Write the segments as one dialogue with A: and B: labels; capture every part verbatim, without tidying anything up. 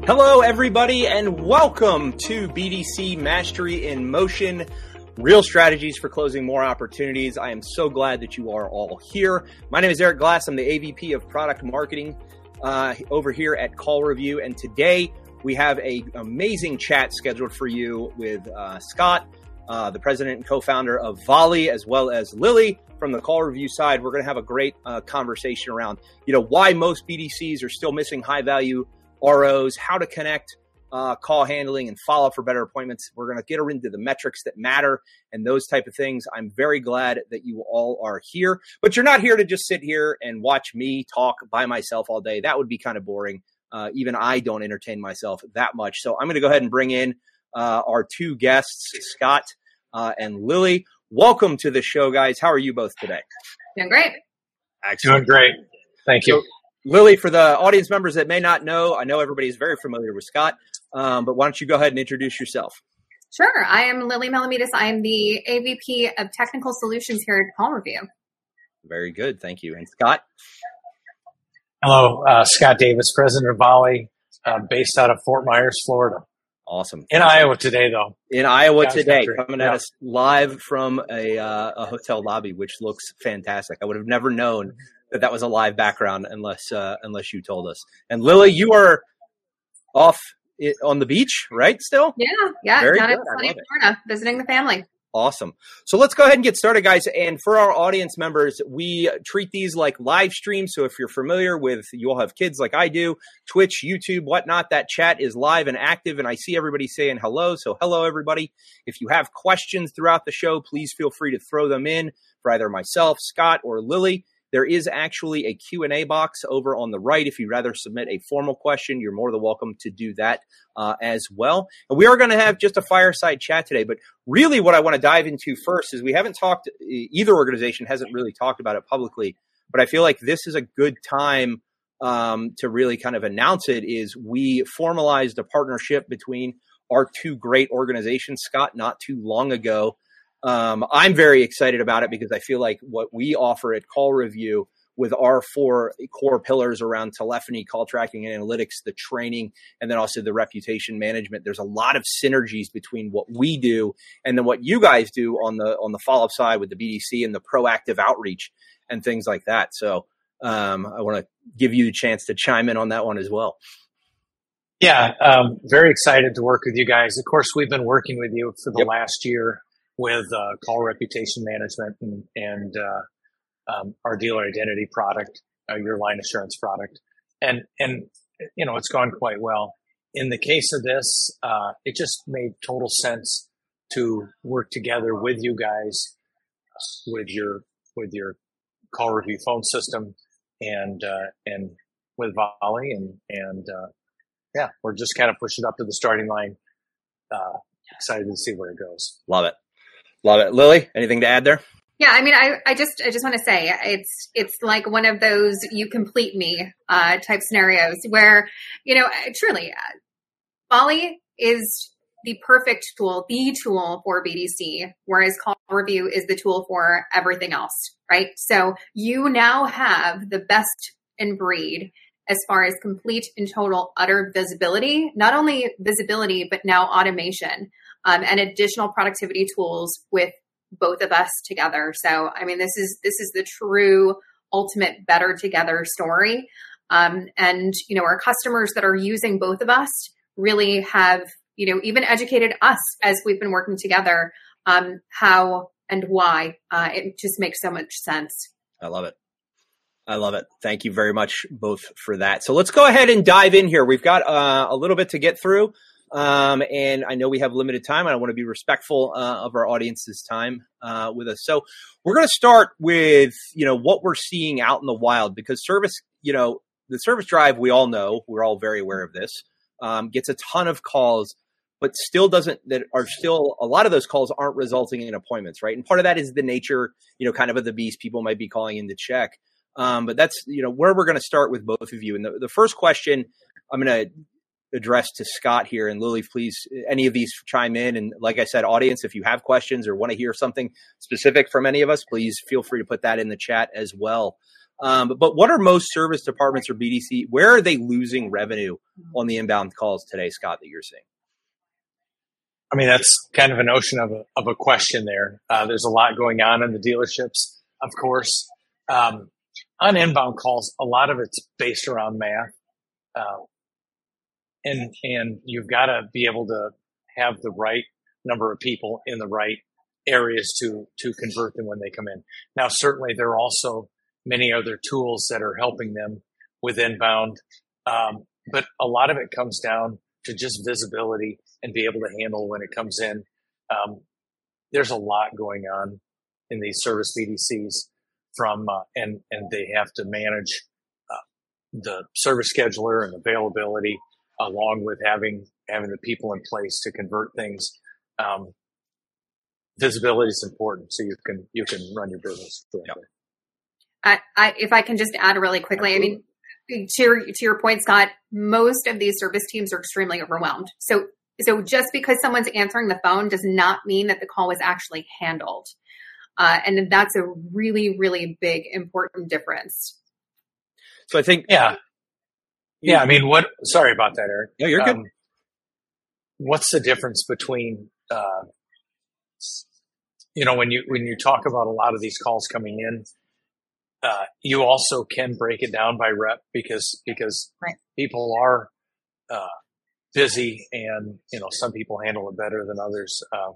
A: Hello, everybody, and welcome to B D C Mastery in Motion, real strategies for closing more opportunities. I am so glad that you are all here. My name is Eric Glass. I'm the A V P of Product Marketing uh, over here at Call Review, and today we have an amazing chat scheduled for you with uh, Scott, uh, the president and co-founder of Volley, as well as Lily from the Call Review side. We're going to have a great uh, conversation around, you know, why most B D Cs are still missing high-value R Os, how to connect uh, call handling and follow up for better appointments. We're going to get into the metrics that matter and those type of things. I'm very glad that you all are here, but you're not here to just sit here and watch me talk by myself all day. That would be kind of boring. Uh, even I don't entertain myself that much. So I'm going to go ahead and bring in uh, our two guests, Scott uh, and Lily. Welcome to the show, guys. How are you both today?
B: Doing great.
C: Excellent. Doing great. Thank you.
A: So, Lily, for the audience members that may not know, I know everybody is very familiar with Scott, um, but why don't you go ahead and introduce yourself?
B: Sure. I am Lily Melamides. I am the A V P of Technical Solutions here at Call Review.
A: Very good. Thank you. And Scott?
C: Hello. Uh, Scott Davis, president of Volley, uh, based out of Fort Myers, Florida.
A: Awesome.
C: In Iowa today, though.
A: In Iowa
C: God's
A: today,
C: country.
A: coming
C: Yeah.
A: at us live from a, uh, a hotel lobby, which looks fantastic. I would have never known that that was a live background unless uh, unless you told us. And Lily, you are off it, on the beach, right? Still?
B: Yeah, yeah.
A: Very
B: Down in
A: good. I
B: sunny
A: love it.
B: Florida, visiting the family.
A: Awesome. So let's go ahead and get started, guys. And for our audience members, we treat these like live streams. So if you're familiar with, you all have kids like I do, Twitch, YouTube, whatnot, that chat is live and active. And I see everybody saying hello. So hello, everybody. If you have questions throughout the show, please feel free to throw them in for either myself, Scott, or Lily. There is actually a Q and A box over on the right. If you'd rather submit a formal question, you're more than welcome to do that uh, as well. And we are going to have just a fireside chat today. But really what I want to dive into first is we haven't talked, either organization hasn't really talked about it publicly, but I feel like this is a good time um, to really kind of announce it, is we formalized a partnership between our two great organizations, Scott, not too long ago. Um, I'm very excited about it because I feel like what we offer at Call Review with our four core pillars around telephony, call tracking and analytics, the training, and then also the reputation management, there's a lot of synergies between what we do and then what you guys do on the on the follow-up side with the B D C and the proactive outreach and things like that. So um, I want to give you a chance to chime in on that one as well.
C: Yeah, um, very excited to work with you guys. Of course, we've been working with you for the
A: Yep.
C: last year with uh, call reputation management and, and uh, um, our dealer identity product, uh, your line assurance product. And, and, you know, it's gone quite well. In the case of this, uh, it just made total sense to work together with you guys, uh, with your, with your Call Review phone system and, uh, and with Volley. And, and, uh, yeah, we're just kind of pushing up to the starting line. Uh, excited to see where it goes.
A: Love it. Love it. Lily, anything to add there?
B: Yeah, I mean, I, I just I just want to say it's it's like one of those you complete me uh, type scenarios where, you know, truly, uh, Volley is the perfect tool, the tool for B D C, whereas Call Review is the tool for everything else, right? So you now have the best in breed as far as complete and total utter visibility, not only visibility, but now automation. Um, and additional productivity tools with both of us together. So, I mean, this is this is the true ultimate better together story. Um, and, you know, our customers that are using both of us really have, you know, even educated us as we've been working together, um, how and why. Uh, it just makes so much sense.
A: I love it. I love it. Thank you very much both for that. So let's go ahead and dive in here. We've got uh, a little bit to get through. Um, and I know we have limited time, and I want to be respectful uh, of our audience's time uh, with us. So we're going to start with, you know, what we're seeing out in the wild, because service, you know, the service drive, we all know, we're all very aware of this, um, gets a ton of calls, but still doesn't, that are still, a lot of those calls aren't resulting in appointments, right? And part of that is the nature, you know, kind of of the beast. People might be calling in to check. Um, but that's, you know, where we're going to start with both of you. And the, the first question I'm going to address to Scott here, and Lily, please, any of these chime in. And like I said, audience, if you have questions or want to hear something specific from any of us, please feel free to put that in the chat as well. Um, but what are most service departments or B D C? Where are they losing revenue on the inbound calls today, Scott, that you're seeing?
C: I mean, that's kind of a notion of a, of a question there. Uh, there's a lot going on in the dealerships, of course. Um, on inbound calls, a lot of it's based around math. Uh, and, and you've got to be able to have the right number of people in the right areas to, to convert them when they come in. Now, certainly there are also many other tools that are helping them with inbound. Um, but a lot of it comes down to just visibility and be able to handle when it comes in. Um, there's a lot going on in these service B D Cs from, uh, and, and they have to manage uh, the service scheduler and availability along with having, having the people in place to convert things. Um, visibility is important so you can, you can run your business.
A: Yep.
B: I, I, if I can just add really quickly, Absolutely. I mean, to your, to your point, Scott, most of these service teams are extremely overwhelmed. So, so just because someone's answering the phone does not mean that the call was actually handled. Uh, and that's a really, really big, important difference.
A: So I think,
C: yeah, yeah. I mean, what? Sorry about that, Eric.
A: Yeah, you're good.
C: Um, what's the difference between, uh, you know, when you when you talk about a lot of these calls coming in, uh, you also can break it down by rep because because
B: right.
C: people are uh, busy, and you know some people handle it better than others. Uh,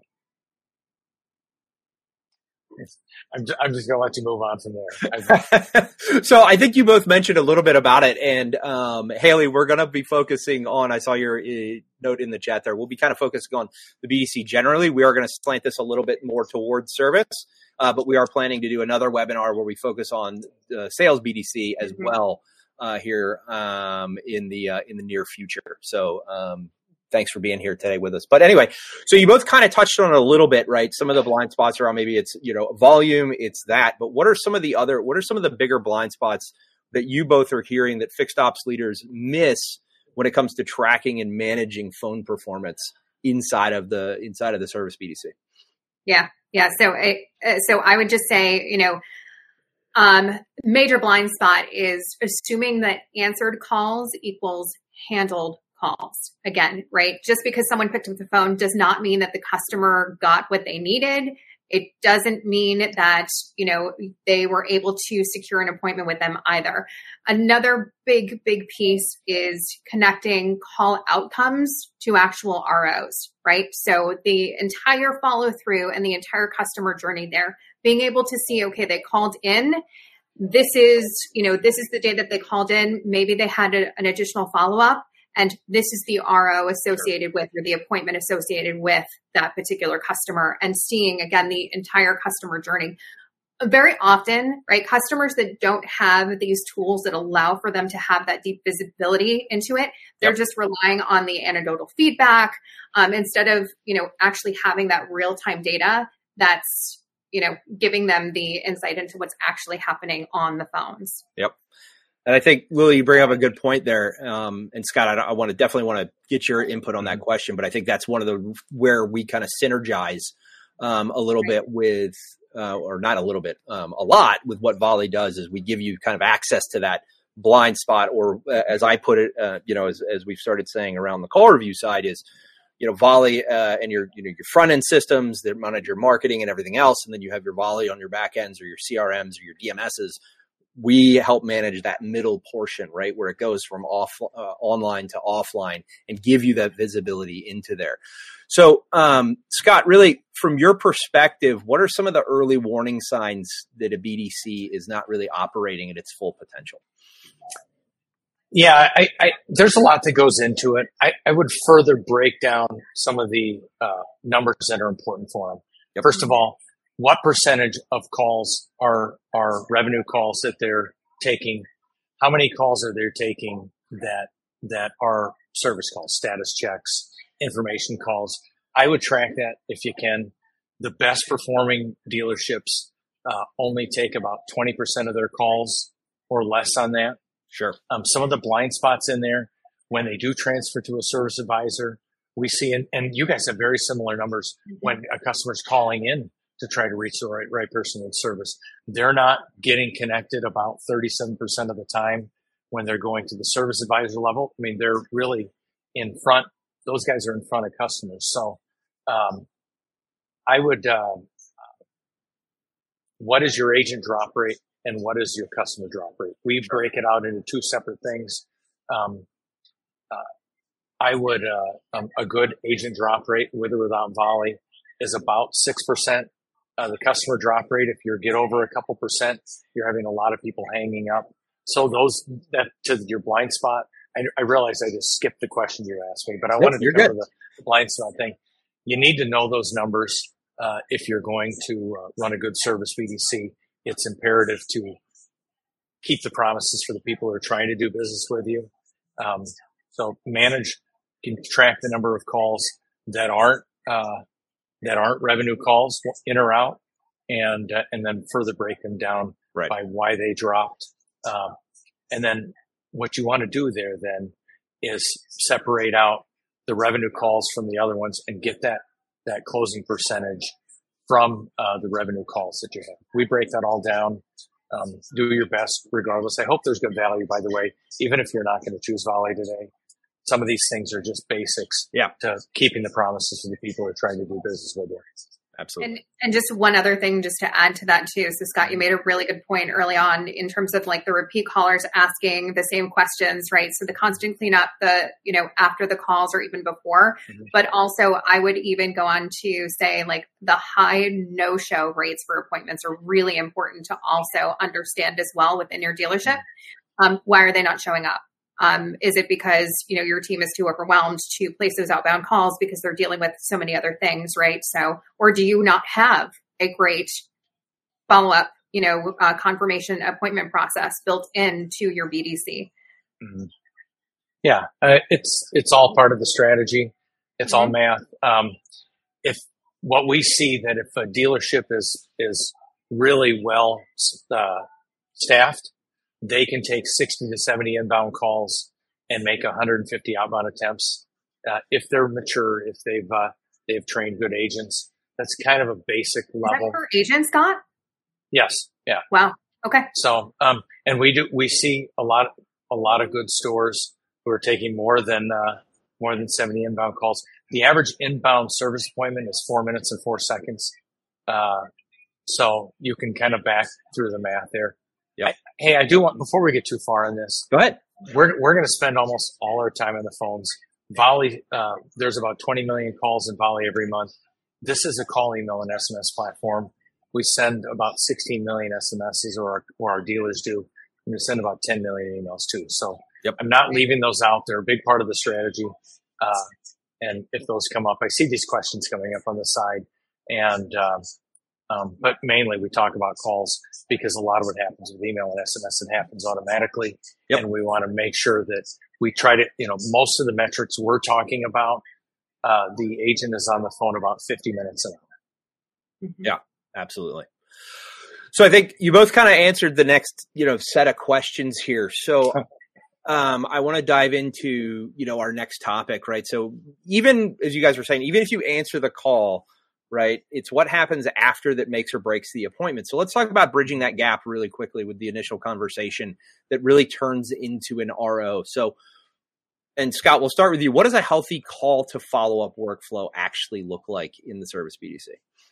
C: I'm just, I'm just going to let you move on from there.
A: So I think you both mentioned a little bit about it. And um, Haley, we're going to be focusing on, I saw your uh, note in the chat there. We'll be kind of focusing on the B D C generally. We are going to slant this a little bit more towards service, uh, but we are planning to do another webinar where we focus on uh, sales B D C as mm-hmm. well uh, here um, in the uh, in the near future. So um thanks for being here today with us. But anyway, so you both kind of touched on it a little bit, right? Some of the blind spots around maybe it's, you know, volume, it's that. But what are some of the other, what are some of the bigger blind spots that you both are hearing that fixed ops leaders miss when it comes to tracking and managing phone performance inside of the, inside of the service B D C?
B: Yeah. Yeah. So, I, so I would just say, you know, um, major blind spot is assuming that answered calls equals handled calls. Again, right? Just because someone picked up the phone does not mean that the customer got what they needed. It doesn't mean that, you know, they were able to secure an appointment with them either. Another big, big piece is connecting call outcomes to actual R Os, right? So the entire follow through and the entire customer journey there, being able to see, okay, they called in. This is, you know, this is the day that they called in. Maybe they had a, an additional follow up. And this is the R O associated with, or the appointment associated with that particular customer, and seeing, again, the entire customer journey. Very often, right, customers that don't have these tools that allow for them to have that deep visibility into it, they're yep. just relying on the anecdotal feedback um, instead of, you know, actually having that real-time data that's, you know, giving them the insight into what's actually happening on the phones.
A: Yep. And I think, Lily, you bring up a good point there. Um, and Scott, I, I want to definitely want to get your input on that question, but I think that's one of the where we kind of synergize um, a little right. bit with, uh, or not a little bit, um, a lot with what Volley does is we give you kind of access to that blind spot, or uh, as I put it, uh, you know, as, as we've started saying around the call review side is, you know, Volley uh, and your, you know, your front end systems that manage your marketing and everything else. And then you have your Volley on your back ends or your C R Ms or your D M Ss. We help manage that middle portion, right, where it goes from off uh, online to offline and give you that visibility into there. So, um, Scott, really, from your perspective, what are some of the early warning signs that a B D C is not really operating at its full potential?
C: Yeah, I, I, there's a lot that goes into it. I, I would further break down some of the uh, numbers that are important for them. Yep. First of all, what percentage of calls are are revenue calls that they're taking? How many calls are they taking that that are service calls, status checks, information calls? I would track that if you can. The best performing dealerships uh, only take about twenty percent of their calls or less on that.
A: Sure.
C: Um, some of the blind spots in there, when they do transfer to a service advisor, we see, and, and you guys have very similar numbers mm-hmm. when a customer's calling in to try to reach the right, right person in service. They're not getting connected about thirty-seven percent of the time when they're going to the service advisor level. I mean, they're really in front. Those guys are in front of customers. So, um, I would, uh, what is your agent drop rate and what is your customer drop rate? We break it out into two separate things. Um, uh, I would, uh, um, a good agent drop rate with or without volley is about six percent. Uh, the customer drop rate, if you get over a couple percent, you're having a lot of people hanging up. So those, that to your blind spot, I, I realize I just skipped the question you asked me, but I yep, wanted to cover the, the blind spot thing. You need to know those numbers uh, if you're going to uh, run a good service B D C. It's imperative to keep the promises for the people who are trying to do business with you. Um, so manage, can track the number of calls that aren't uh, that aren't revenue calls in or out, and uh, and then further break them down right. by why they dropped. Um, and then what you want to do there then is separate out the revenue calls from the other ones and get that that closing percentage from uh, the revenue calls that you have. We break that all down. Um, do your best regardless. I hope there's good value, by the way, even if you're not going to choose volley today. Some of these things are just basics
A: yeah.
C: to keeping the promises for the people who are trying to do business with you.
A: Absolutely.
B: And, and just one other thing, just to add to that too. So Scott, you made a really good point early on in terms of like the repeat callers asking the same questions, right? So the constant cleanup, the, you know, after the calls or even before, mm-hmm. but also I would even go on to say like the high no-show rates for appointments are really important to also understand as well within your dealership. Mm-hmm. Um, why are they not showing up? Um, is it because, you know, your team is too overwhelmed to place those outbound calls because they're dealing with so many other things, right? So, or do you not have a great follow-up, you know, uh, confirmation appointment process built into your B D C?
C: Mm-hmm. Yeah, uh, it's it's all part of the strategy. It's mm-hmm. all math. Um, if what we see that if a dealership is is really well uh, staffed, they can take sixty to seventy inbound calls and make one hundred fifty outbound attempts. Uh, if they're mature, if they've, uh, they've trained good agents, that's kind of a basic level.
B: Is that for agents, Scott?
C: Yes. Yeah.
B: Wow. Okay.
C: So, um, and we do, we see a lot, a lot of good stores who are taking more than, uh, more than seventy inbound calls. The average inbound service appointment is four minutes and four seconds. Uh, so you can kind of back through the math there.
A: Yeah.
C: Hey, I do want, before we get too far on this,
A: go ahead.
C: We're we're going to spend almost all our time on the phones. Volley, uh, there's about twenty million calls in Volley every month. This is a call, email, and S M S platform. We send about sixteen million S M Ses, or our, or our dealers do, and we send about ten million emails too. So yep. I'm not leaving those out. They're a big part of the strategy. Uh, and if those come up, I see these questions coming up on the side, and uh, Um, but mainly we talk about calls because a lot of what happens with email and S M S, it happens automatically. Yep. And we want to make sure that we try to, you know, most of the metrics we're talking about, uh, the agent is on the phone about fifty minutes an hour.
A: Mm-hmm. Yeah, absolutely. So I think you both kind of answered the next, you know, set of questions here. So um, I want to dive into, you know, our next topic, right? So even as you guys were saying, even if you answer the call, right, it's what happens after that makes or breaks the appointment. So let's talk about bridging that gap really quickly with the initial conversation that really turns into an R O. So, and Scott, we'll start with you. What does a healthy call to follow-up workflow actually look like in the service B D C?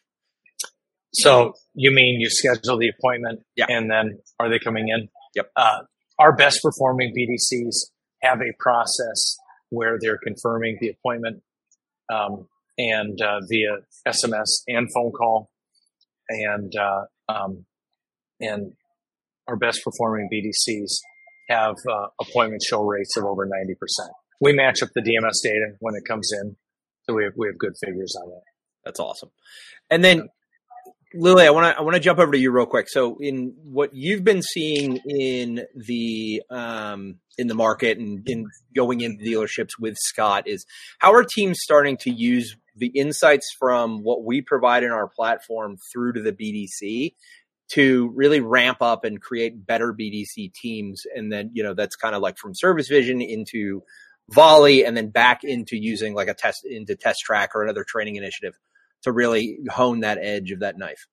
C: So you mean you schedule the appointment
A: yeah.
C: and then are they coming in?
A: Yep.
C: Uh, our best performing B D Cs have a process where they're confirming the appointment, um, and uh, via S M S and phone call, and uh, um, and our best performing B D Cs have uh, appointment show rates of over ninety percent. We match up the D M S data when it comes in, so we have we have good figures on that.
A: That's awesome. And then, Lily, I want to I want to jump over to you real quick. So, in what you've been seeing in the um, in the market and in going into dealerships with Scott is how are teams starting to use the insights from what we provide in our platform through to the B D C to really ramp up and create better B D C teams. And then, you know, that's kind of like from Service Vision into Volley and then back into using like a test into Test Track or another training initiative. to really hone that edge of that knife?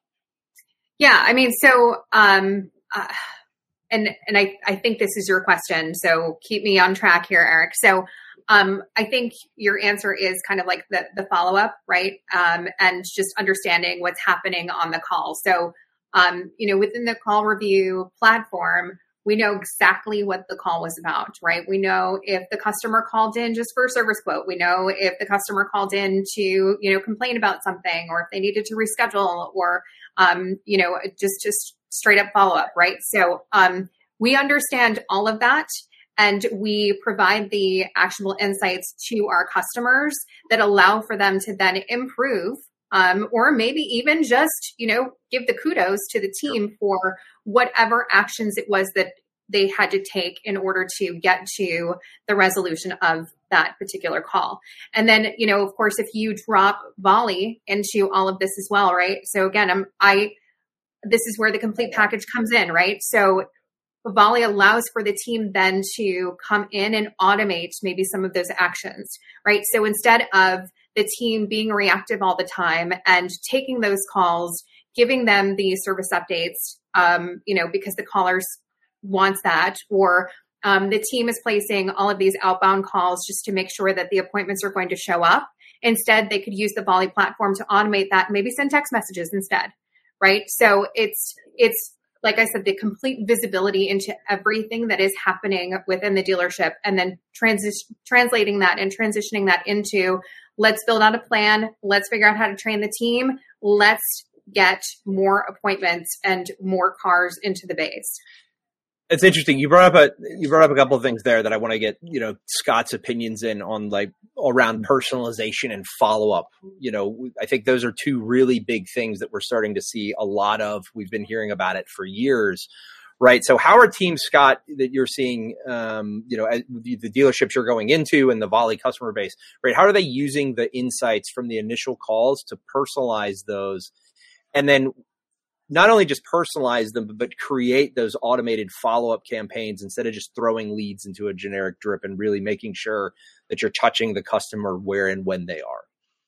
B: Yeah, I mean, so, um, uh, and and I, I think this is your question, so keep me on track here, Eric. So um, I think your answer is kind of like the, the follow-up, right? Um, and just understanding what's happening on the call. So, um, you know, within the call review platform, we know exactly what the call was about, right? We know if the customer called in just for a service quote. We know if the customer called in to, you know, complain about something, or if they needed to reschedule, or, um, you know, just, just straight up follow up, right? So um, we understand all of that, and we provide the actionable insights to our customers that allow for them to then improve, um, or maybe even just, you know, give the kudos to the team for whatever actions it was that they had to take in order to get to the resolution of that particular call. And then, you know, of course, if you drop Volley into all of this as well, right? So again, I'm, I, this is where the complete package comes in, right? So Volley allows for the team then to come in and automate maybe some of those actions, right? So instead of the team being reactive all the time and taking those calls, giving them the service updates, um, you know, because the callers wants that, or um, the team is placing all of these outbound calls just to make sure that the appointments are going to show up. Instead, they could use the Volley platform to automate that, maybe send text messages instead, right? So it's, it's, like I said, the complete visibility into everything that is happening within the dealership, and then transi- translating that and transitioning that into, let's build out a plan. Let's figure out how to train the team. Let's get more appointments and more cars into the base.
A: It's interesting. You brought up a you brought up a couple of things there that I want to get, you know, Scott's opinions in on, like around personalization and follow up. You know, I think those are two really big things that we're starting to see a lot of. We've been hearing about it for years, right? So how are teams, Scott, that you're seeing, um, you know, the, the dealerships you're going into and the Volley customer base, right? How are they using the insights from the initial calls to personalize those, and then not only just personalize them, but create those automated follow-up campaigns instead of just throwing leads into a generic drip, and really making sure that you're touching the customer where and when they are?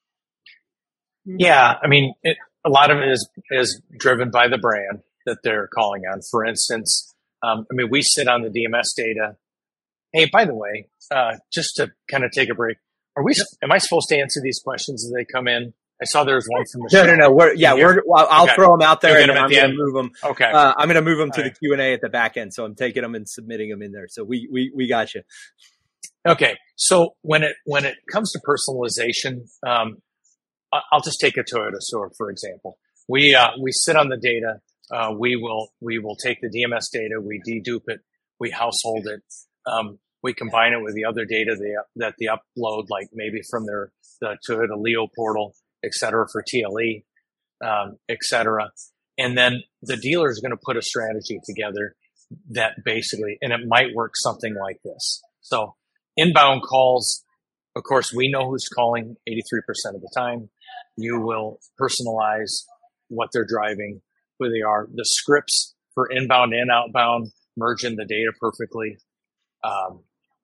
C: Yeah, I mean, it, a lot of it is, is driven by the brand that they're calling on. For instance, um, I mean, we sit on the D M S data. Hey, by the way, uh, just to kind of take a break, are we? Yep. Am I supposed to answer these questions as they come in? I saw there was one from the
A: no,
C: show.
A: no, no. We're, yeah, we're. Well, I'll okay. throw them out there, and then I'm going to move them.
C: Okay.
A: Uh, I'm going to move them to All the right. Q and A at the back end. So I'm taking them and submitting them in there. So we we we got you.
C: Okay. So when it when it comes to personalization, um, I'll just take a Toyota store for example. We uh, we sit on the data. Uh, we will we will take the D M S data. We dedupe it. We household it. Um, we combine it with the other data they, that they upload, like maybe from their the Toyota Leo portal, et cetera, for T L E, um, et cetera. And then the dealer is going to put a strategy together that basically, and it might work something like this. So inbound calls, of course, we know who's calling eighty-three percent of the time. You will personalize what they're driving, who they are. The scripts for inbound and outbound merge in the data perfectly. Um,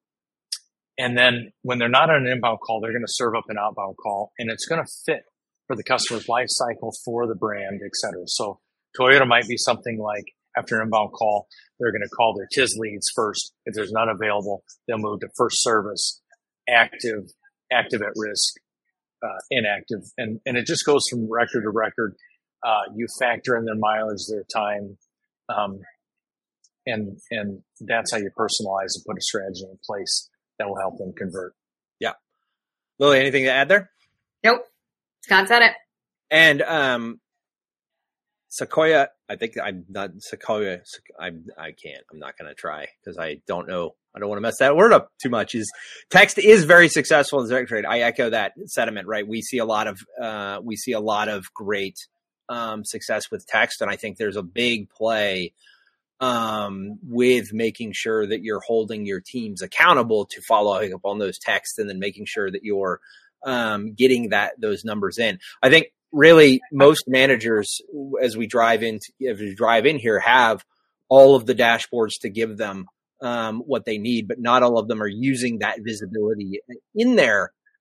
C: and then when they're not on an inbound call, they're going to serve up an outbound call, and it's going to fit for the customer's life cycle, for the brand, et cetera. So Toyota might be something like, after an inbound call, they're going to call their T I S leads first. If there's none available, they'll move to first service, active, active at risk, uh, inactive. And, and it just goes from record to record. Uh, you factor in their mileage, their time, um, and, and that's how you personalize and put a strategy in place that will help them convert.
A: Yeah. Lily, anything to add there?
B: Nope. Scott said it.
A: And um, Sequoia, I think I'm not Sequoia. I I can't. I'm not going to try because I don't know. I don't want to mess that word up too much. Is text is very successful in direct trade. I echo that sentiment. Right. We see a lot of uh, we see a lot of great um, success with text, and I think there's a big play um, with making sure that you're holding your teams accountable to following up on those texts, and then making sure that you're um, getting that those numbers in. I think really most managers, as we drive in, as we drive in here, have all of the dashboards to give them um, what they need, but not all of them are using that visibility in there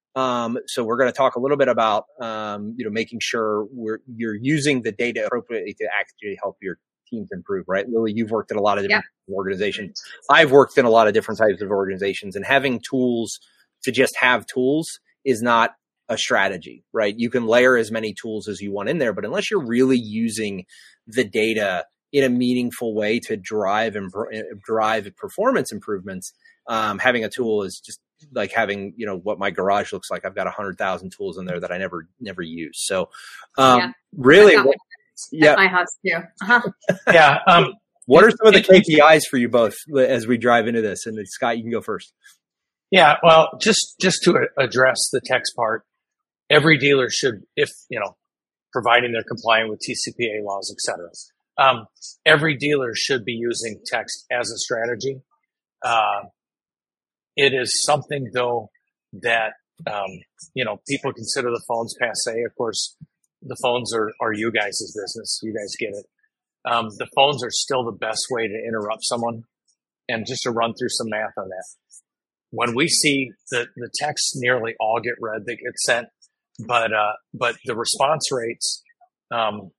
A: Um, so we're going to talk a little bit about, um, you know, making sure we're, you're using the data appropriately to actually help your teams improve, right? Lily, you've worked in a lot of different yeah. organizations. I've worked in a lot of different types of organizations, and having tools to just have tools is not a strategy, right? You can layer as many tools as you want in there, but unless you're really using the data in a meaningful way to drive and drive performance improvements, um, having a tool is just like having, you know, what my garage looks like. I've got a hundred thousand tools in there that I never, never use. So, um, yeah. really, what,
B: yeah, my house too. Uh-huh.
C: yeah. Um,
A: what are some of the K P Is for you both as we drive into this? And Scott, you can go first.
C: Yeah. Well, just, just to address the text part, every dealer should, if, you know, providing they're compliant with T C P A laws, et cetera. Um, every dealer should be using text as a strategy. Uh, it is something, though, that, um, you know, people consider the phones passé. Of course, the phones are, are you guys' business. You guys get it. Um, the phones are still the best way to interrupt someone. And just to run through some math on that. When we see the, the texts nearly all get read, they get sent, but, uh, but the response rates, um,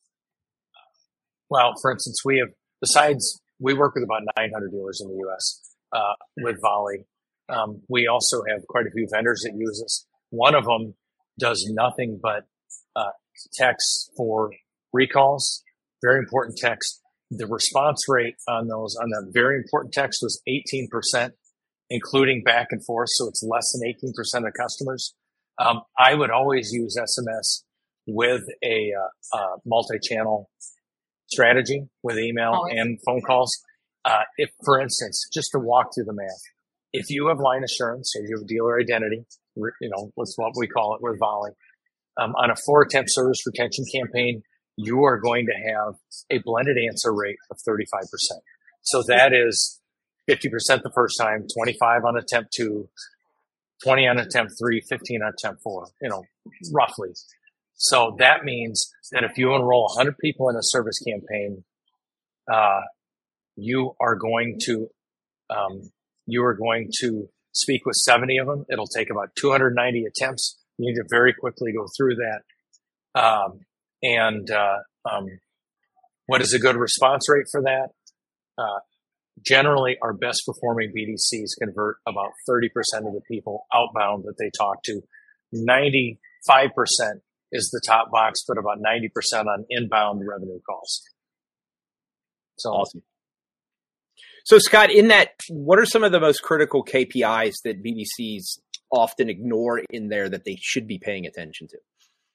C: well, for instance, we have, besides, we work with about nine hundred dealers in the U S uh, with Volley. Um, we also have quite a few vendors that use us. One of them does nothing but uh, text for recalls, very important text. The response rate on those, on that very important text was eighteen percent, including back and forth, so it's less than eighteen percent of customers. Um, I would always use S M S with a uh, uh, multi-channel strategy with email oh, yeah. and phone calls. Uh, if, for instance, just to walk through the math, if you have line assurance or you have dealer identity, you know, what's what we call it with Volley, um, on a four attempt service retention campaign, you are going to have a blended answer rate of thirty-five percent. So that is fifty percent the first time, twenty-five on attempt two, twenty on attempt three, fifteen on attempt four, you know, roughly. So that means that if you enroll one hundred people in a service campaign, uh, you are going to, um, you are going to speak with seventy of them. It'll take about two hundred ninety attempts. You need to very quickly go through that. Um, and, uh, um, what is a good response rate for that? Uh, generally our best performing B D Cs convert about thirty percent of the people outbound that they talk to. ninety-five percent is the top box, but about ninety percent on inbound revenue calls. So
A: awesome. So Scott, in that, what are some of the most critical K P Is that B D Cs often ignore in there that they should be paying attention to?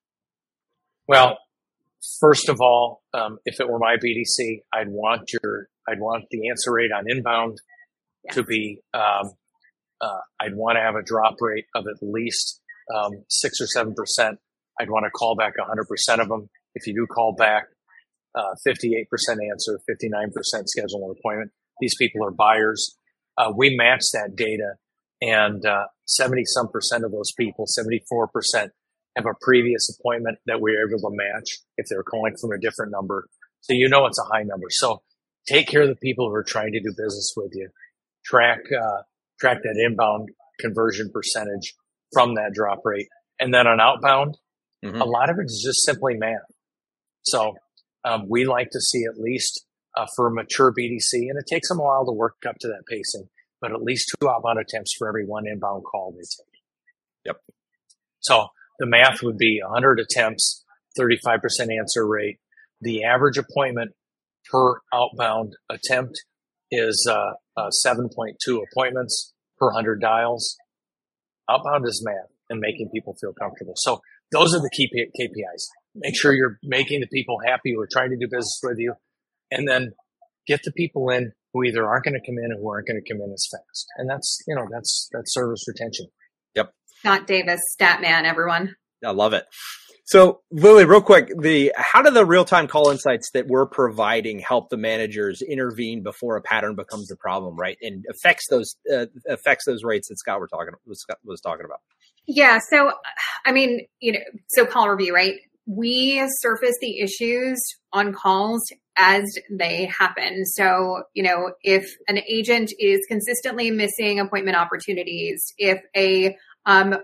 C: Well, first of all, um, if it were my B D C, I'd want your, I'd want the answer rate on inbound yeah. to be, um, uh, I'd want to have a drop rate of at least um, six or seven percent. I'd want to call back one hundred percent of them. If you do call back, uh, fifty-eight percent answer, fifty-nine percent schedule an appointment. These people are buyers. Uh, we match that data, and uh, seventy some percent of those people, seventy-four percent, have a previous appointment that we were able to match if they're calling from a different number. So you know it's a high number. So take care of the people who are trying to do business with you. Track uh, track that inbound conversion percentage from that drop rate, and then on outbound. Mm-hmm. A lot of it is just simply math. So um, we like to see at least uh, for a mature B D C, and it takes them a while to work up to that pacing, but at least two outbound attempts for every one inbound call they take.
A: Yep.
C: So the math would be one hundred attempts, thirty-five percent answer rate. The average appointment per outbound attempt is uh, uh, seven point two appointments per one hundred dials. Outbound is math and making people feel comfortable. So those are the key K P Is. Make sure you're making the people happy who are trying to do business with you, and then get the people in who either aren't going to come in or who aren't going to come in as fast. And that's, you know, that's, that's service retention.
A: Yep.
B: Scott Davis, Statman, everyone.
A: I love it. So Lily, real quick, the, how do the real-time call insights that we're providing help the managers intervene before a pattern becomes a problem, right? And affects those, uh, affects those rates that Scott were talking, was, Scott was talking about.
B: Yeah. So, I mean, you know, so call review, right? We surface the issues on calls as they happen. So, you know, if an agent is consistently missing appointment opportunities, if a um,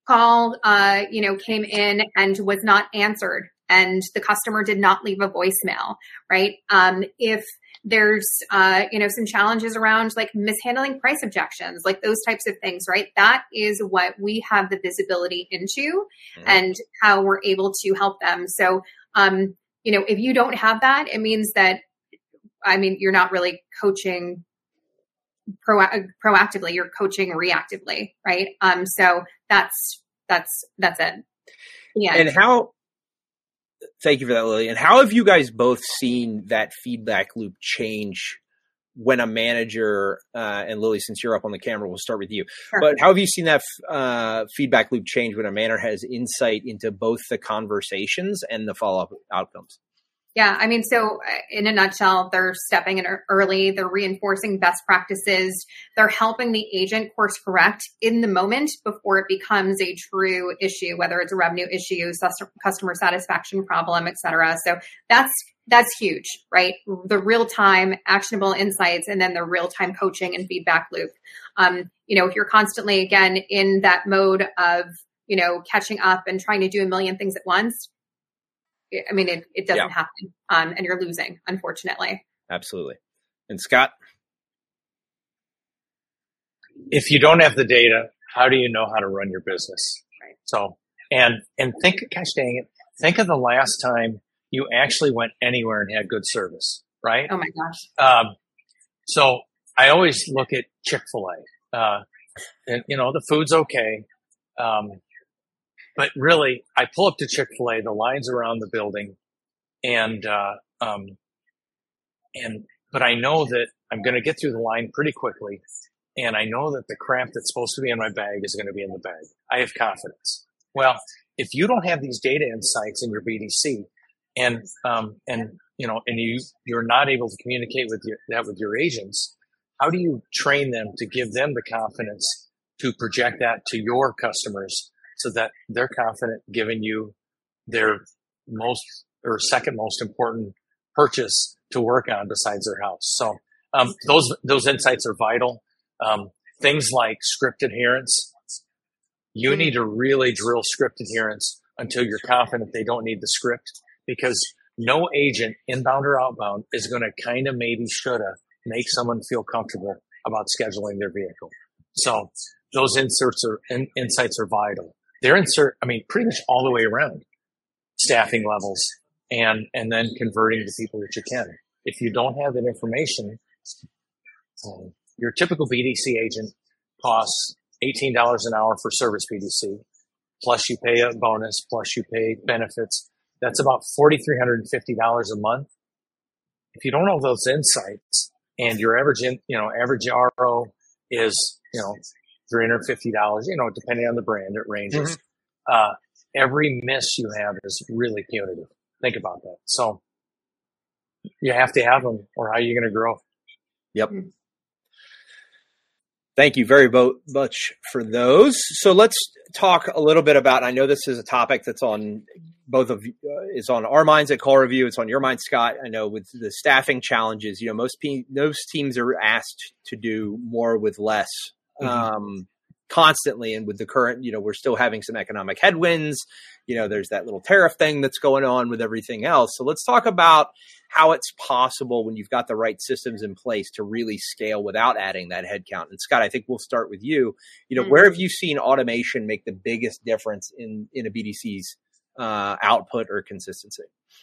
B: call, uh, you know, came in and was not answered and the customer did not leave a voicemail, right? Um, if there's, uh, you know, some challenges around like mishandling price objections, like those types of things, right? That is what we have the visibility into mm-hmm. and how we're able to help them. So, um, you know, if you don't have that, it means that, I mean, you're not really coaching pro- proactively, you're coaching reactively, right? Um, so that's, that's, that's it. Yeah.
A: And how, thank you for that, Lily. And how have you guys both seen that feedback loop change when a manager, uh, and Lily, since you're up on the camera, we'll start with you. Sure. But how have you seen that uh, feedback loop change when a manager has insight into both the conversations and the follow-up outcomes?
B: Yeah, I mean, so in a nutshell, they're stepping in early, they're reinforcing best practices, they're helping the agent course correct in the moment before it becomes a true issue, whether it's a revenue issue, customer satisfaction problem, et cetera. So that's that's huge, right? The real-time actionable insights and then the real-time coaching and feedback loop. Um, you know, if you're constantly, again, in that mode of, you know, catching up and trying to do a million things at once, I mean, it, it doesn't yeah. happen, um, and you're losing, unfortunately.
A: Absolutely. And Scott?
C: If you don't have the data, how do you know how to run your business?
B: Right.
C: So, and, and think, gosh dang it, think of the last time you actually went anywhere and had good service, right?
B: Oh my gosh.
C: Um, so I always look at Chick-fil-A, uh, and you know, the food's okay. Um, But really, I pull up to Chick-fil-A, the line's around the building, and, uh, um, and, but I know that I'm going to get through the line pretty quickly, and I know that the crap that's supposed to be in my bag is going to be in the bag. I have confidence. Well, if you don't have these data insights in your B D C, and, um, and, you know, and you, you're not able to communicate with your, that with your agents, how do you train them to give them the confidence to project that to your customers, so that they're confident giving you their most or second most important purchase to work on besides their house? So um, those those insights are vital. Um, things like script adherence. You need to really drill script adherence until you're confident they don't need the script, because no agent, inbound or outbound, is going to kind of maybe shoulda make someone feel comfortable about scheduling their vehicle. So those inserts are in, insights are vital. They're insert, I mean, pretty much all the way around, staffing levels, and and then converting the people that you can. If you don't have that information, um, your typical B D C agent costs eighteen dollars an hour for service B D C, plus you pay a bonus, plus you pay benefits. That's about four thousand three hundred fifty dollars a month. If you don't have those insights, and your average, in, you know, average R O is, you know, three hundred fifty dollars, you know, depending on the brand, it ranges. Mm-hmm. Uh, every miss you have is really punitive. Think about that. So you have to have them, or how are you going to grow?
A: Yep. Thank you very bo- much for those. So let's talk a little bit about, I know this is a topic that's on both of you, uh, is on our minds at Call Review. It's on your mind, Scott. I know with the staffing challenges, you know, most, pe- most teams are asked to do more with less. Mm-hmm. Um, constantly. And with the current, you know, we're still having some economic headwinds, you know, there's that little tariff thing that's going on with everything else. So let's talk about how it's possible when you've got the right systems in place to really scale without adding that headcount. And Scott, I think we'll start with you. You know, mm-hmm. where have you seen automation make the biggest difference in, in a B D C's uh, output or consistency?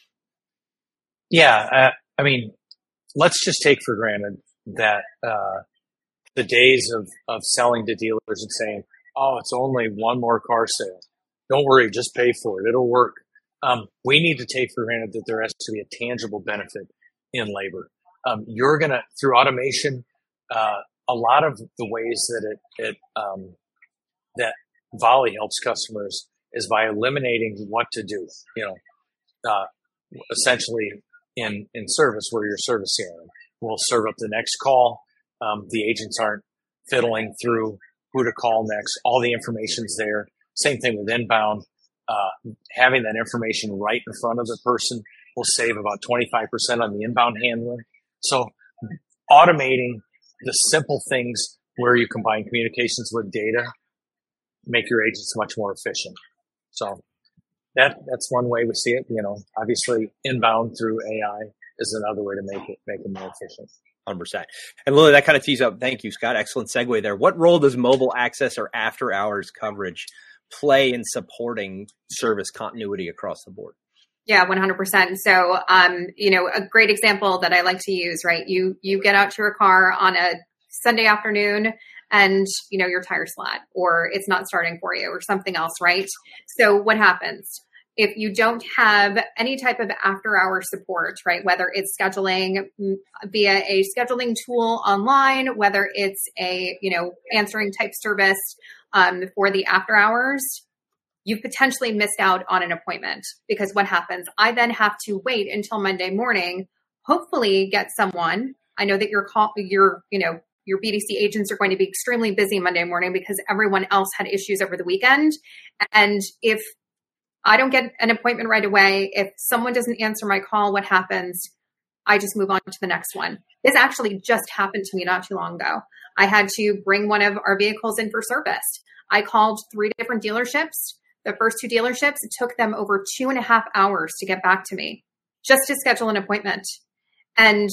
C: Yeah. Uh, I mean, let's just take for granted that, uh, the days of, of selling to dealers and saying, oh, it's only one more car sale. Don't worry, just pay for it. It'll work. Um, we need to take for granted that there has to be a tangible benefit in labor. Um, you're going to, through automation, uh, a lot of the ways that it, it um, that Volley helps customers is by eliminating what to do, you know, uh, essentially in, in service where you're servicing them. We'll serve up the next call. Um, the agents aren't fiddling through who to call next. All the information's there. Same thing with inbound. Uh, having that information right in front of the person will save about twenty-five percent on the inbound handling. So automating the simple things where you combine communications with data make your agents much more efficient. So that that's one way we see it. You know, obviously inbound through A I is another way to make it make it more efficient.
A: one hundred percent. And Lily, that kind of tees up. Thank you, Scott. Excellent segue there. What role does mobile access or after hours coverage play in supporting service continuity across the board?
B: Yeah, one hundred percent. So, um, you know, a great example that I like to use, right? You, you get out to your car on a Sunday afternoon and, you know, your tire's flat or it's not starting for you or something else, right? So what happens? If you don't have any type of after hour support, right, whether it's scheduling via a scheduling tool online, whether it's a, you know, answering type service um, for the after hours, you've potentially missed out on an appointment because what happens? I then have to wait until Monday morning, hopefully get someone. I know that your call, your, you know, your B D C agents are going to be extremely busy Monday morning because everyone else had issues over the weekend. And if I don't get an appointment right away, if someone doesn't answer my call, what happens? I just move on to the next one. This actually just happened to me not too long ago. I had to bring one of our vehicles in for service. I called three different dealerships. The first two dealerships, it took them over two and a half hours to get back to me just to schedule an appointment. And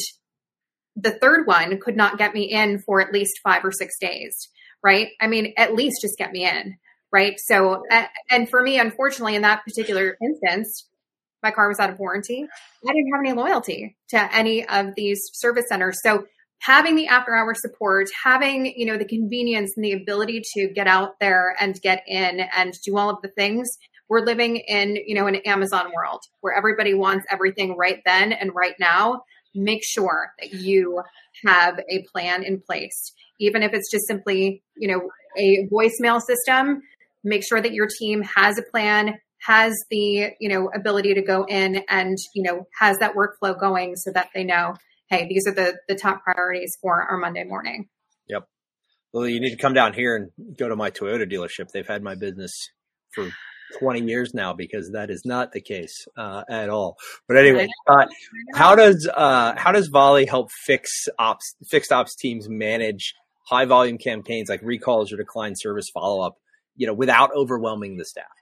B: the third one could not get me in for at least five or six days, right? I mean, at least just get me in. Right. So, and for me, unfortunately, in that particular instance, my car was out of warranty. I didn't have any loyalty to any of these service centers. So having the after hour support, having, you know, the convenience and the ability to get out there and get in and do all of the things, we're living in, you know, an Amazon world where everybody wants everything right then and right now. Make sure that you have a plan in place, even if it's just simply, you know, a voicemail system. Make sure that your team has a plan, has the, you know, ability to go in and, you know, has that workflow going so that they know, hey, these are the, the top priorities for our Monday morning.
A: Yep. Well, you need to come down here and go to my Toyota dealership. They've had my business for twenty years now because that is not the case uh, at all. But anyway, uh, how does uh, how does Volley help fix ops fixed ops teams manage high volume campaigns like recalls or decline service follow up, you know, without overwhelming the staff?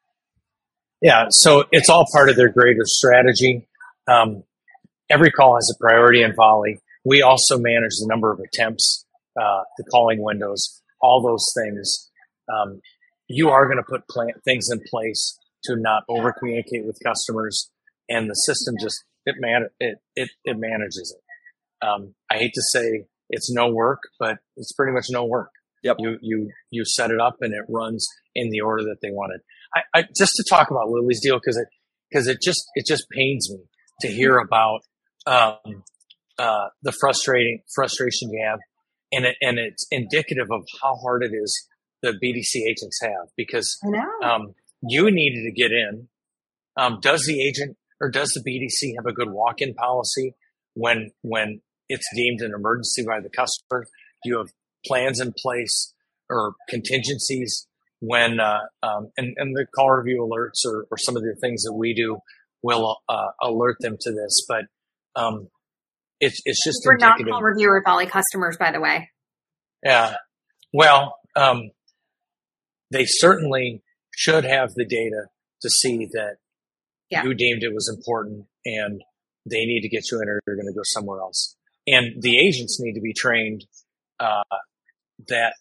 C: Yeah, so it's all part of their greater strategy. Um, every call has a priority in Volley. We also manage the number of attempts, uh, the calling windows, all those things. Um, you are going to put plan- things in place to not over communicate with customers, and the system just it man it it, it manages it. Um, I hate to say it's no work, but it's pretty much no work.
A: Yep.
C: You you you set it up and it runs in the order that they wanted. I, I just to talk about Lily's deal because it because it just it just pains me to hear about um, uh, the frustrating frustration you have, and it and it's indicative of how hard it is the B D C agents have because
B: I know.
C: um, you needed to get in. Um, does the agent or does the B D C have a good walk-in policy when when it's deemed an emergency by the customer? Do you have plans in place or contingencies when uh, um, and, and the call review alerts or, or some of the things that we do will uh, alert them to this. But um, it's it's just
B: We're not
C: indicative.
B: call reviewer Volley customers, by the way.
C: Yeah. Well, um, they certainly should have the data to see that
B: Yeah.
C: you deemed it was important and they need to get you in or you're going to go somewhere else. And the agents need to be trained uh, that,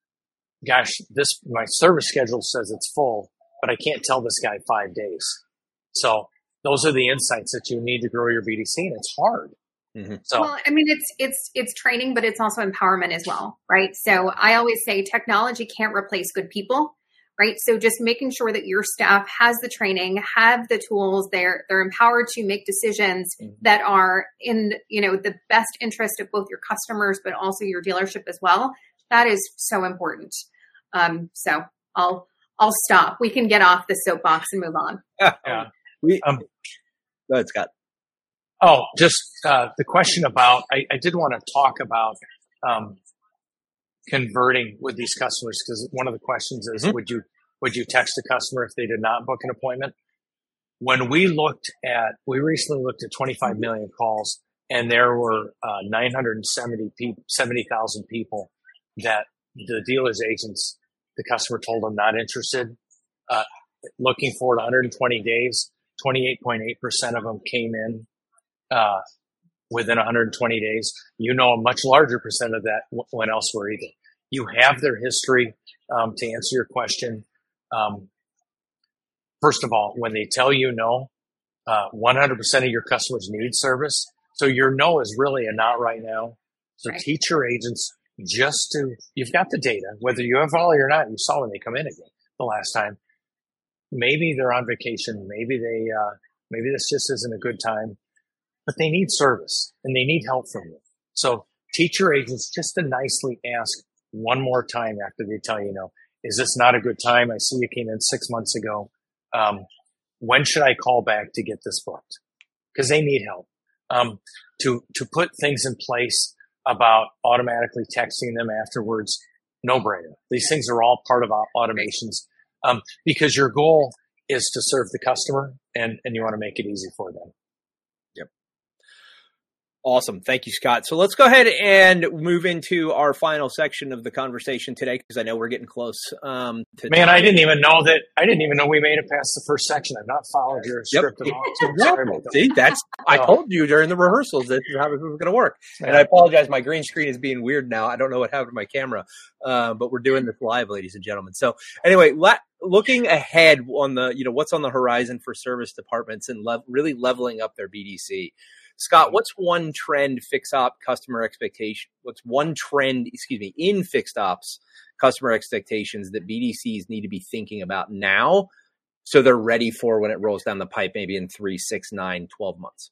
C: gosh, this my service schedule says it's full, but I can't tell this guy five days. So those are the insights that you need to grow your B D C, and it's hard.
A: Mm-hmm.
B: So, well, I mean, it's it's it's training, but it's also empowerment as well, right? So I always say technology can't replace good people, right? So just making sure that your staff has the training, have the tools, they're they're empowered to make decisions mm-hmm. that are in, you know, the best interest of both your customers, but also your dealership as well. That is so important. Um, so I'll I'll stop. We can get off the soapbox and move on.
C: Yeah.
A: We um, go ahead, Scott.
C: Oh, just uh, the question about, I, I did want to talk about um, converting with these customers because one of the questions is, mm-hmm. would you would you text a customer if they did not book an appointment? When we looked at, we recently looked at twenty-five million calls, and there were uh, nine hundred seventy thousand people that the dealer's agents the customer told them not interested. Uh, looking forward one hundred twenty days, twenty-eight point eight percent of them came in uh, within one hundred twenty days. You know, a much larger percent of that w- went elsewhere either. You have their history. Um, to answer your question, um, first of all, when they tell you no, uh, one hundred percent of your customers need service. So your no is really a not right now. So
B: Right.
C: teach your agents just to, you've got the data, whether you have volley or not, you saw when they come in again the last time. Maybe they're on vacation. Maybe they, uh, maybe this just isn't a good time, but they need service and they need help from you. So teach your agents just to nicely ask one more time after they tell you no, is this not a good time? I see you came in six months ago. Um, when should I call back to get this booked? Because they need help. Um, to, to put things in place about automatically texting them afterwards, no brainer. These things are all part of automations, um, because your goal is to serve the customer and, and you want to make it easy for them.
A: Yep. Awesome. Thank you, Scott. So let's go ahead and move into our final section of the conversation today, because I know we're getting close. Um, to
C: Man, I didn't even know that. I didn't even know we made it past the first section. I've not followed your
A: Yep.
C: script at all. So sorry about that.
A: See, that's, I
C: Oh.
A: told you during the rehearsals this is how this was going to work. And I apologize. My green screen is being weird now. I don't know what happened to my camera, uh, but we're doing this live, ladies and gentlemen. So anyway, la- looking ahead on the, you know, what's on the horizon for service departments and le- really leveling up their B D C. Scott, what's one trend fix op customer expectation? What's one trend, excuse me, in fixed ops customer expectations that B D Cs need to be thinking about now so they're ready for when it rolls down the pipe, maybe in three, six, nine, twelve months?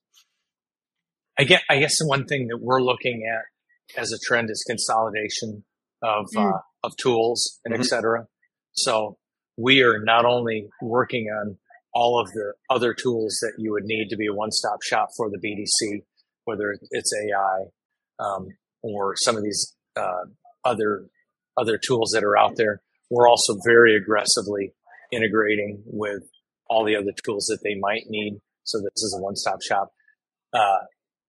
C: I guess, I guess the one thing that we're looking at as a trend is consolidation of
B: Mm.
C: uh, of tools and
A: Mhm.
C: et cetera. So we are not only working on all of the other tools that you would need to be a one-stop shop for the B D C, whether it's A I um, or some of these uh, other other tools that are out there. We're also very aggressively integrating with all the other tools that they might need. So this is a one-stop shop. Uh,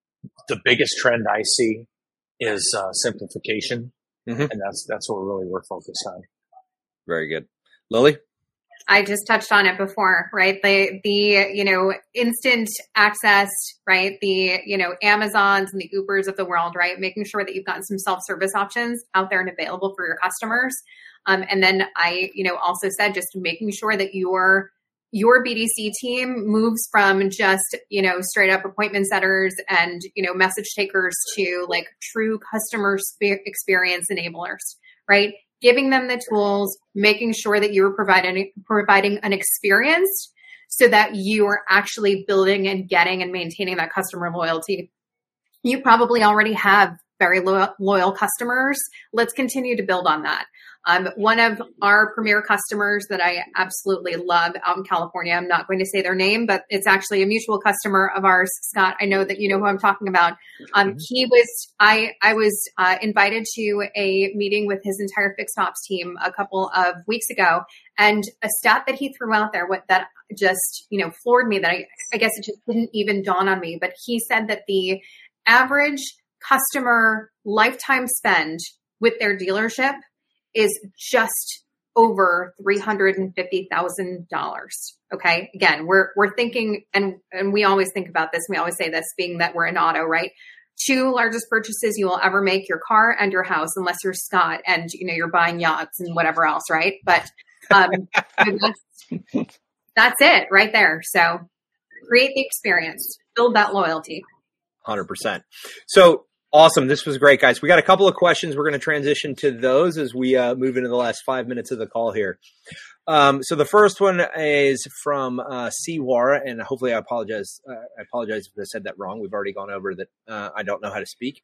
C: the biggest trend I see is uh, simplification,
A: Mhm.
C: and that's that's what really we're focused on.
A: Very good. Lily?
B: I just touched on it before, right? The, the, you know, instant access, right? The, you know, Amazons and the Ubers of the world, right? Making sure that you've got some self-service options out there and available for your customers. Um, and then I, you know, also said just making sure that your, your B D C team moves from just, you know, straight up appointment setters and, you know, message takers to like true customer spe- experience enablers, right? Giving them the tools, making sure that you're providing providing an experience so that you are actually building and getting and maintaining that customer loyalty. You probably already have very loyal, loyal customers. Let's continue to build on that. Um, one of our premier customers that I absolutely love out in California, I'm not going to say their name, but it's actually a mutual customer of ours. Scott, I know that you know who I'm talking about. Um, he was, I, I was uh, invited to a meeting with his entire fixed ops team a couple of weeks ago, and a stat that he threw out there, what that just, you know, floored me, that I, I guess it just didn't even dawn on me, but he said that the average customer lifetime spend with their dealership is just over three hundred fifty thousand dollars. Okay. Again, we're, we're thinking, and, and we always think about this. We always say this, being that we're in auto, right? Two largest purchases you will ever make, your car and your house, unless you're Scott and, you know, you're buying yachts and whatever else. Right. But, um, that's, that's it right there. So create the experience, build that loyalty.
A: one hundred percent. So awesome. This was great, guys. We got a couple of questions. We're going to transition to those as we uh, move into the last five minutes of the call here. Um, so the first one is from uh, C W A R, and hopefully I apologize. Uh, I apologize if I said that wrong. We've already gone over that. Uh, I don't know how to speak.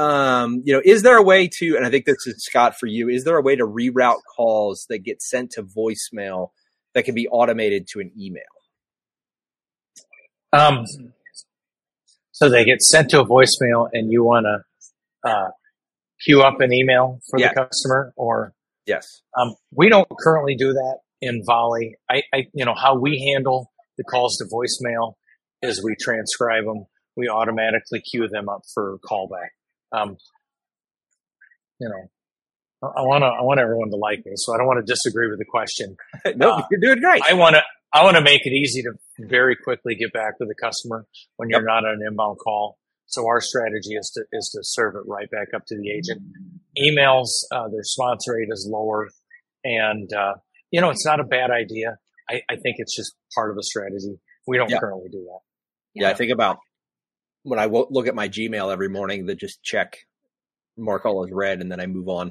A: Um, you know, is there a way to, and I think this is Scott for you, is there a way to reroute calls that get sent to voicemail that can be automated to an email?
C: Um, so they get sent to a voicemail, and you want to uh, queue up an email for
A: Yeah.
C: the customer, or
A: Yes.
C: um, we don't currently do that in Volley. I, I, you know, how we handle the calls to voicemail is we transcribe them. We automatically queue them up for callback. Um, you know, I want to, I want everyone to like me, so I don't want to disagree with the question.
A: No,
C: uh,
A: you're doing great.
C: I want to, I want to make it easy to very quickly get back to the customer when you're
A: Yep.
C: not on an inbound call. So our strategy is to, is to serve it right back up to the agent. Emails, uh, their response rate is lower, and, uh, you know, it's not a bad idea. I, I think it's just part of the strategy. We don't
A: Yeah.
C: currently do that.
A: Yeah, I think about when I w- look at my Gmail every morning that just check mark all as read and then I move on.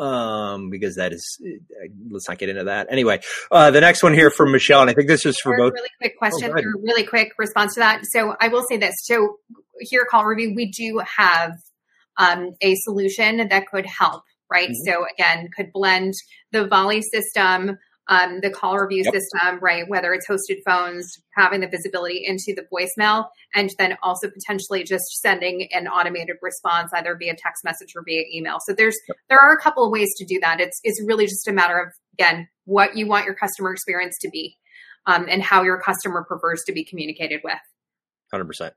A: Um, because that is, uh, let's not get into that. Anyway, uh, the next one here from Michelle, and I think this is for
B: Or
A: both.
B: a really quick question
A: Oh, go ahead.
B: or a really quick response to that. So I will say this. So here at Call Review, we do have um, a solution that could help, right?
A: Mhm.
B: So again, could blend the Volley system, um, the call review
A: Yep.
B: system, right? Whether it's hosted phones, having the visibility into the voicemail, and then also potentially just sending an automated response either via text message or via email. So there's
A: Yep.
B: there are a couple of ways to do that. It's it's really just a matter of, again, what you want your customer experience to be, um, and how your customer prefers to be communicated with.
A: one hundred percent.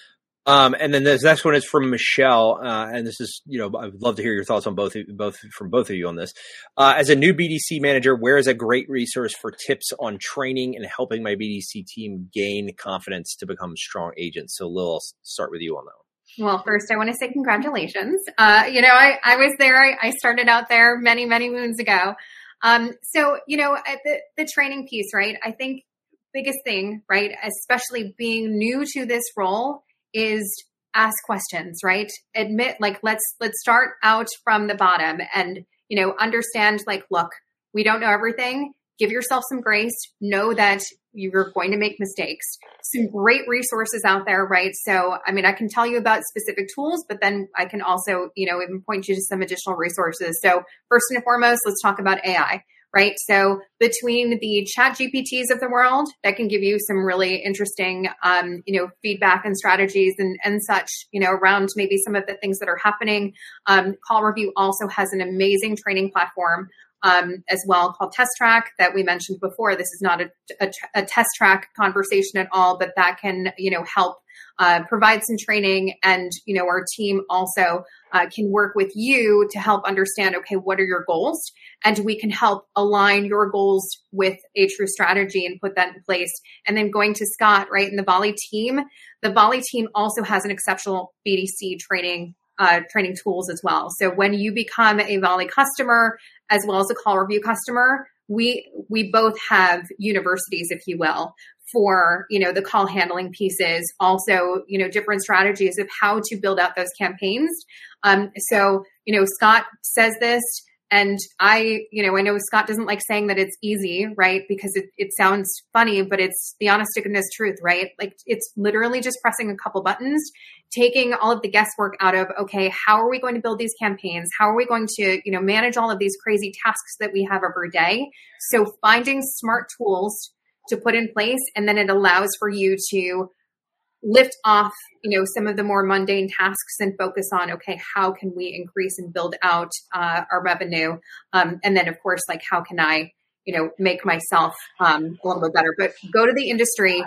A: Um, and then this next one is from Michelle, uh, and this is, you know, I would love to hear your thoughts on both, both from both of you on this. Uh, as a new B D C manager, where is a great resource for tips on training and helping my B D C team gain confidence to become strong agents? So, Lil, I'll start with you on that one.
B: Well, first, I want to say congratulations. Uh, you know, I, I was there. I, I started out there many, many moons ago. Um, so, you know, at the, the training piece, right? I think biggest thing, right, especially being new to this role, is ask questions, right? Admit, like, let's, let's start out from the bottom and, you know, understand, like, look, we don't know everything. Give yourself some grace. Know that you're going to make mistakes. Some great resources out there, right? So, I mean, I can tell you about specific tools, but then I can also, you know, even point you to some additional resources. So first and foremost, let's talk about A I. Right. So between the chat G P Ts of the world that can give you some really interesting, um, you know, feedback and strategies and, and such, you know, around maybe some of the things that are happening. Um, Call Review also has an amazing training platform um, as well called Test Track that we mentioned before. This is not a, a, a test track conversation at all, but that can, you know, help uh, provide some training. And, you know, our team also uh, can work with you to help understand, okay, what are your goals? And we can help align your goals with a true strategy and put that in place. And then going to Scott, right, and the Volley team, the Volley team also has an exceptional B D C training uh, training tools as well. So when you become a Volley customer, as well as a Call Review customer, we we both have universities, if you will, for, you know, the call handling pieces, also, you know, different strategies of how to build out those campaigns. Um, so, you know, Scott says this, and I, you know, I know Scott doesn't like saying that it's easy, right? Because it, it sounds funny, but it's the honest to goodness truth, right? Like, it's literally just pressing a couple buttons, taking all of the guesswork out of, okay, how are we going to build these campaigns? How are we going to, you know, manage all of these crazy tasks that we have every day? So finding smart tools to put in place, and then it allows for you to lift off, you know, some of the more mundane tasks and focus on, okay, how can we increase and build out uh, our revenue? Um, and then, of course, like, how can I, you know, make myself um, a little bit better? But go to the industry.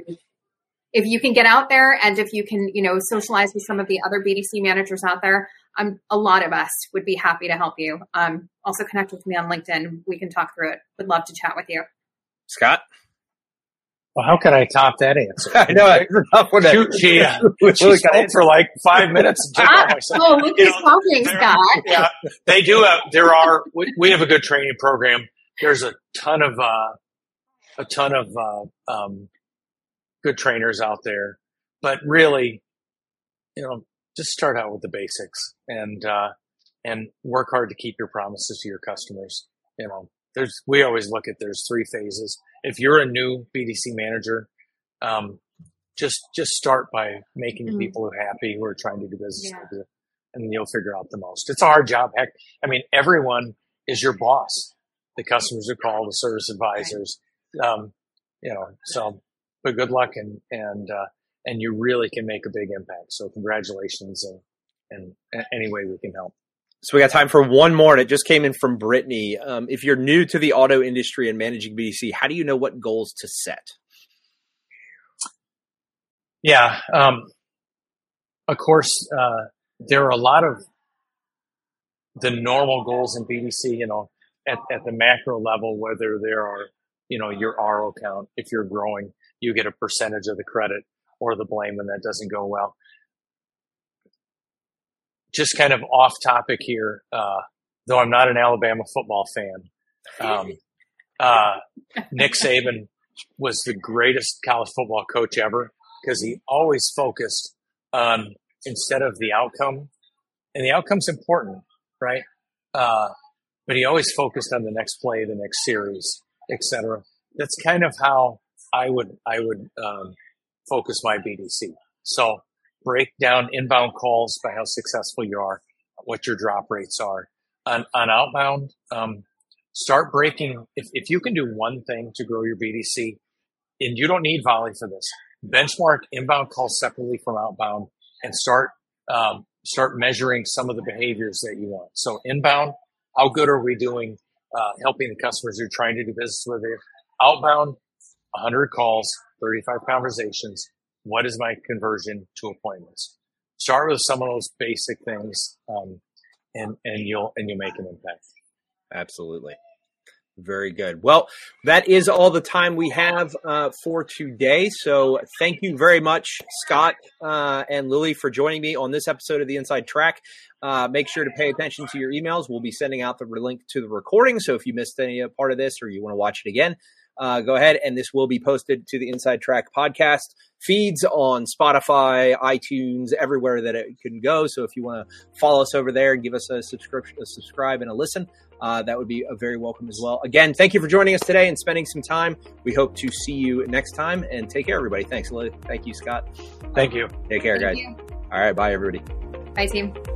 B: If you can get out there, and if you can, you know, socialize with some of the other B D C managers out there, um, a lot of us would be happy to help you. Um, also connect with me on LinkedIn. We can talk through it. Would love to chat with you.
A: Scott?
C: Well, how can I top that answer?
A: I know, it's a tough one.
C: She, she, uh, she spoke for like five minutes.
B: Ah, oh, look who's talking,
C: there-
B: Scott.
C: Yeah, they do have, there are, we, we have a good training program. There's a ton of, uh, a ton of, uh, um, good trainers out there, but really, you know, just start out with the basics and, uh, and work hard to keep your promises to your customers. You know, there's, we always look at, there's three phases. If you're a new B D C manager, um, just, just start by making
B: Mm-hmm.
C: the people who are happy, who are trying to do business
B: Yeah.
C: with you, and you'll figure out the most. It's a hard job. Heck, I mean, everyone is your boss. The customers who call, the service advisors, um, you know, so, but good luck, and, and, uh, and you really can make a big impact. So congratulations, and, and any way we can help.
A: So we got time for one more, and it just came in from Brittany. Um, if you're new to the auto industry and managing B D C, how do you know what goals to set?
C: Yeah. Um, of course, uh, there are a lot of the normal goals in B D C, you know, at, at the macro level, whether there are, you know, your R O count, if you're growing, you get a percentage of the credit or the blame when that doesn't go well. Just kind of off topic here, uh, though I'm not an Alabama football fan. Um, uh, Nick Saban was the greatest college football coach ever because he always focused on, instead of the outcome, and the outcome's important, right? Uh, but he always focused on the next play, the next series, et cetera. That's kind of how I would I would um, focus my B D C. So break down inbound calls by how successful you are, what your drop rates are. On, on outbound, um, start breaking. If, if you can do one thing to grow your B D C, and you don't need Volley for this, benchmark inbound calls separately from outbound and start um, start measuring some of the behaviors that you want. So inbound, how good are we doing uh, helping the customers you're trying to do business with? Outbound, one hundred calls, thirty-five conversations. What is my conversion to appointments? Start with some of those basic things, um, and and you'll and you'll make an impact.
A: Absolutely. Very good. Well, that is all the time we have uh, for today. So thank you very much, Scott uh, and Lily, for joining me on this episode of The Inside Track. Uh, make sure to pay attention to your emails. We'll be sending out the link to the recording. So if you missed any part of this or you want to watch it again, uh, go ahead. And this will be posted to the Inside Track podcast feeds on Spotify, iTunes, everywhere that it can go. So if you want to follow us over there and give us a subscription, a subscribe and a listen, Uh, that would be a very welcome as well. Again, thank you for joining us today and spending some time. We hope to see you next time, and take care, everybody. Thanks, Lily. Thank you, Scott.
C: Thank you.
A: Take care,
B: Thank
A: guys.
B: you.
A: All right. Bye, everybody.
B: Bye, team.